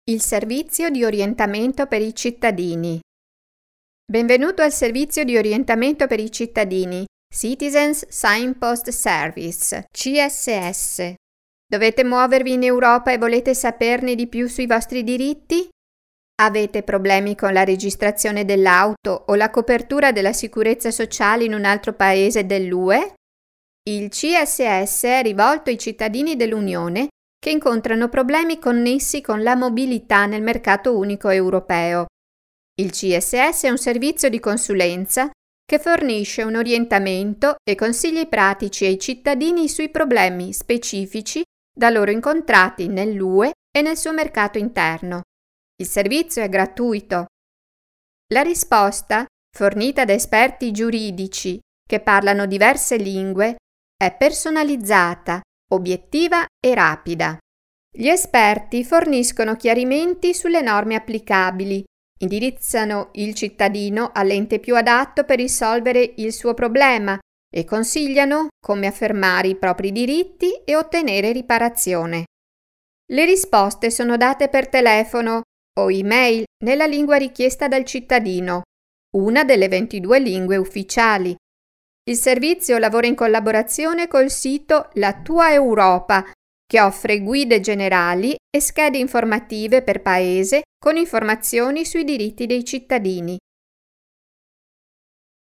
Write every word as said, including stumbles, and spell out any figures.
Il servizio di orientamento per i cittadini. Benvenuto al servizio di orientamento per i cittadini, Citizens Signpost Service, C S S. Dovete muovervi in Europa e volete saperne di più sui vostri diritti? Avete problemi con la registrazione dell'auto o la copertura della sicurezza sociale in un altro paese dell'U E? Il C S S è rivolto ai cittadini dell'Unione che incontrano problemi connessi con la mobilità nel mercato unico europeo. Il C S S è un servizio di consulenza che fornisce un orientamento e consigli pratici ai cittadini sui problemi specifici da loro incontrati nell'U E e nel suo mercato interno. Il servizio è gratuito. La risposta, fornita da esperti giuridici che parlano diverse lingue, è personalizzata, obiettiva e rapida. Gli esperti forniscono chiarimenti sulle norme applicabili, indirizzano il cittadino all'ente più adatto per risolvere il suo problema e consigliano come affermare i propri diritti e ottenere riparazione. Le risposte sono date per telefono o email nella lingua richiesta dal cittadino, una delle ventidue lingue ufficiali. Il servizio lavora in collaborazione col sito La Tua Europa, che offre guide generali e schede informative per paese con informazioni sui diritti dei cittadini.